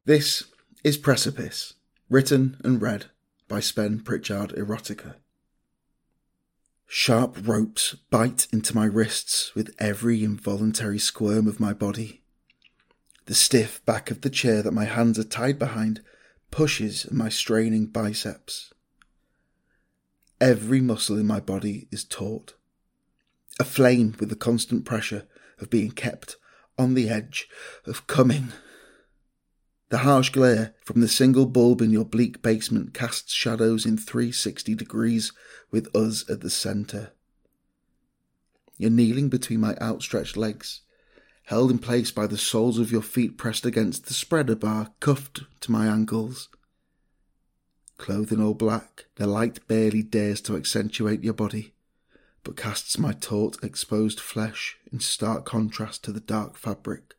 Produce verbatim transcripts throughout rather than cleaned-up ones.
This is Precipice, written and read by Spen Pritchard Erotica. Sharp ropes bite into my wrists with every involuntary squirm of my body. The stiff back of the chair that my hands are tied behind pushes at my straining biceps. Every muscle in my body is taut, aflame with the constant pressure of being kept on the edge of coming. The harsh glare from the single bulb in your bleak basement casts shadows in three hundred sixty degrees with us at the centre. You're kneeling between my outstretched legs, held in place by the soles of your feet pressed against the spreader bar cuffed to my ankles. Clothed in all black, the light barely dares to accentuate your body, but casts my taut, exposed flesh in stark contrast to the dark fabric.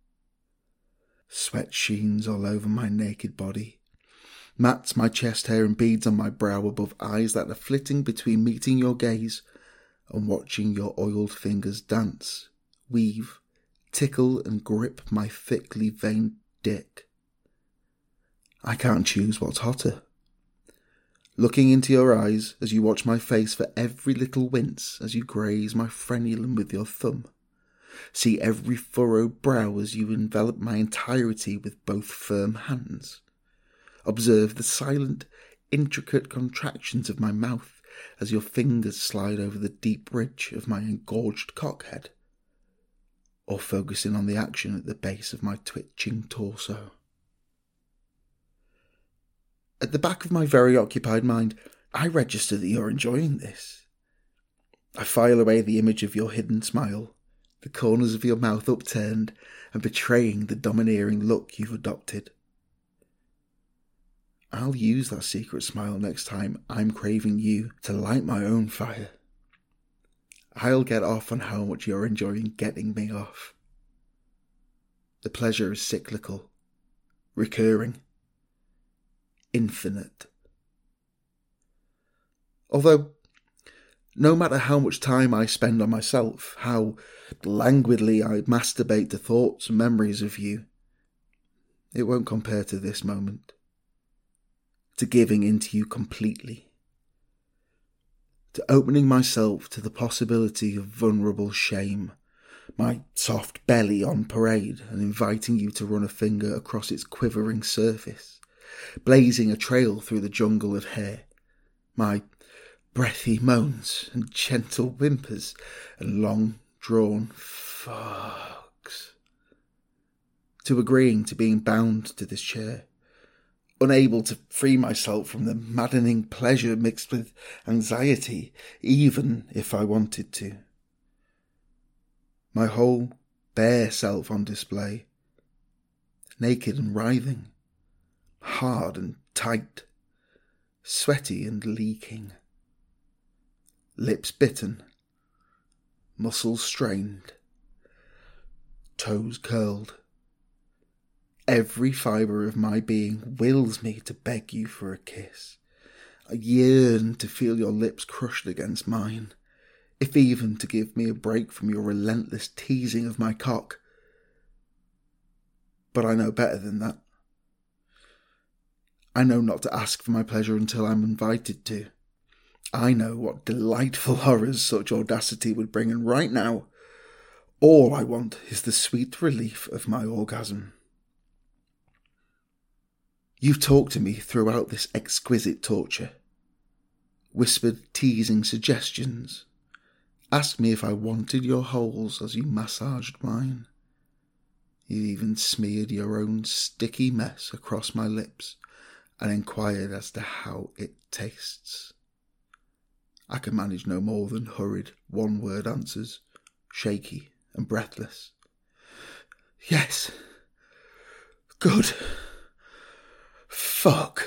Sweat sheens all over my naked body, mats my chest hair and beads on my brow above eyes that are flitting between meeting your gaze and watching your oiled fingers dance, weave, tickle and grip my thickly veined dick. I can't choose what's hotter. Looking into your eyes as you watch my face for every little wince as you graze my frenulum with your thumb. See every furrowed brow as you envelop my entirety with both firm hands. Observe the silent, intricate contractions of my mouth as your fingers slide over the deep ridge of my engorged cockhead, or focusing on the action at the base of my twitching torso. At the back of my very occupied mind, I register that you're enjoying this. I file away the image of your hidden smile, the corners of your mouth upturned and betraying the domineering look you've adopted. I'll use that secret smile next time I'm craving you to light my own fire. I'll get off on how much you're enjoying getting me off. The pleasure is cyclical, recurring, infinite. Although, no matter how much time I spend on myself, how languidly I masturbate to thoughts and memories of you, it won't compare to this moment, to giving into you completely, to opening myself to the possibility of vulnerable shame, my soft belly on parade and inviting you to run a finger across its quivering surface, blazing a trail through the jungle of hair, my breathy moans and gentle whimpers and long-drawn fucks, to agreeing to being bound to this chair, unable to free myself from the maddening pleasure mixed with anxiety, even if I wanted to. My whole bare self on display, naked and writhing, hard and tight, sweaty and leaking. Lips bitten, muscles strained, toes curled. Every fibre of my being wills me to beg you for a kiss. I yearn to feel your lips crushed against mine, if even to give me a break from your relentless teasing of my cock. But I know better than that. I know not to ask for my pleasure until I'm invited to. I know what delightful horrors such audacity would bring, and right now, all I want is the sweet relief of my orgasm. You've talked to me throughout this exquisite torture, whispered teasing suggestions, asked me if I wanted your holes as you massaged mine. You even smeared your own sticky mess across my lips and inquired as to how it tastes. I can manage no more than hurried one-word answers, shaky and breathless. Yes. Good. Fuck.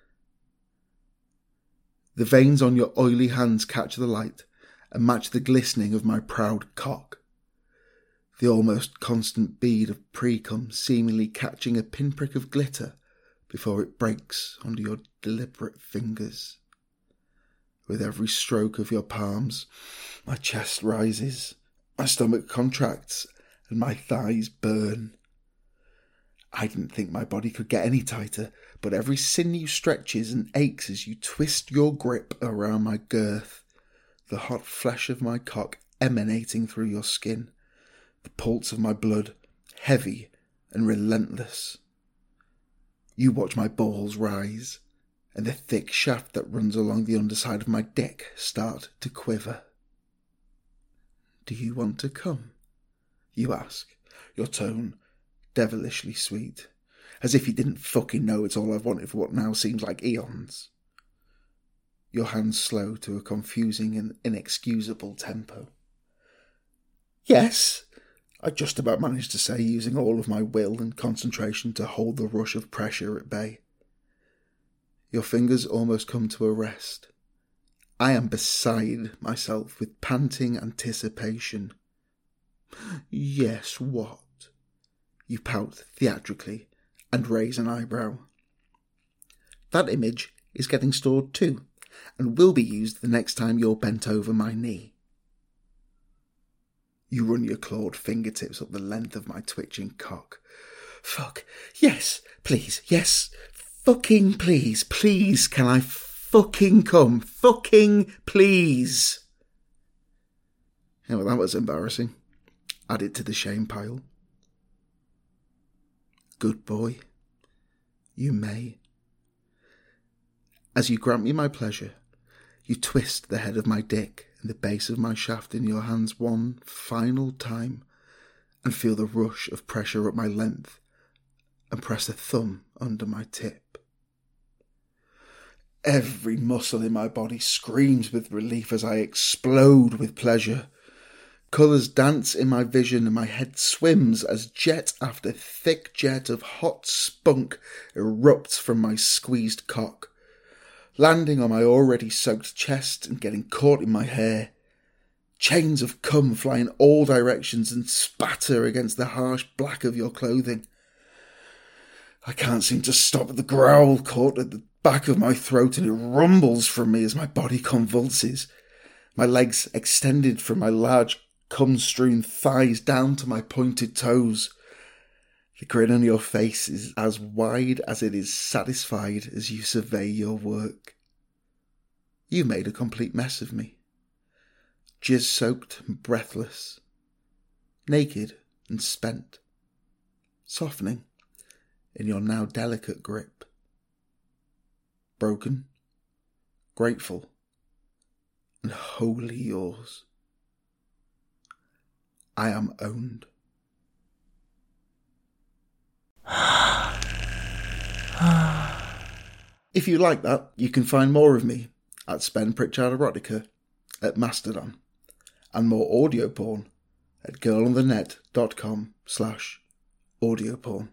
The veins on your oily hands catch the light and match the glistening of my proud cock. The almost constant bead of pre-cum seemingly catching a pinprick of glitter before it breaks under your deliberate fingers. With every stroke of your palms, my chest rises, my stomach contracts, and my thighs burn. I didn't think my body could get any tighter, but every sinew stretches and aches as you twist your grip around my girth, the hot flesh of my cock emanating through your skin, the pulse of my blood heavy and relentless. You watch my balls rise, and the thick shaft that runs along the underside of my dick start to quiver. Do you want to come? You ask, your tone devilishly sweet, as if you didn't fucking know it's all I've wanted for what now seems like eons. Your hands slow to a confusing and inexcusable tempo. Yes, I just about managed to say, using all of my will and concentration to hold the rush of pressure at bay. Your fingers almost come to a rest. I am beside myself with panting anticipation. Yes, what? You pout theatrically and raise an eyebrow. That image is getting stored too, and will be used the next time you're bent over my knee. You run your clawed fingertips up the length of my twitching cock. Fuck. Yes, please. Yes. Fucking please. Please, can I fucking come? Fucking please. Yeah, well, that was embarrassing. Add it to the shame pile. Good boy. You may. As you grant me my pleasure, you twist the head of my dick and the base of my shaft in your hands one final time and feel the rush of pressure up my length and press a thumb under my tip. Every muscle in my body screams with relief as I explode with pleasure. Colours dance in my vision and my head swims as jet after thick jet of hot spunk erupts from my squeezed cock, landing on my already soaked chest and getting caught in my hair. Chains of cum fly in all directions and spatter against the harsh black of your clothing. I can't seem to stop the growl caught at the back of my throat, and it rumbles from me as my body convulses, my legs extended from my large cum-strewn thighs down to my pointed toes. The grin on your face is as wide as it is satisfied as you survey your work. You made a complete mess of me, jizz-soaked and breathless, naked and spent, softening in your now delicate grip. Broken, grateful, and wholly yours. I am owned. If you like that, you can find more of me at Spen Pritchard Erotica at Mastodon, and more audio porn at girlonthenet.com slash audio porn.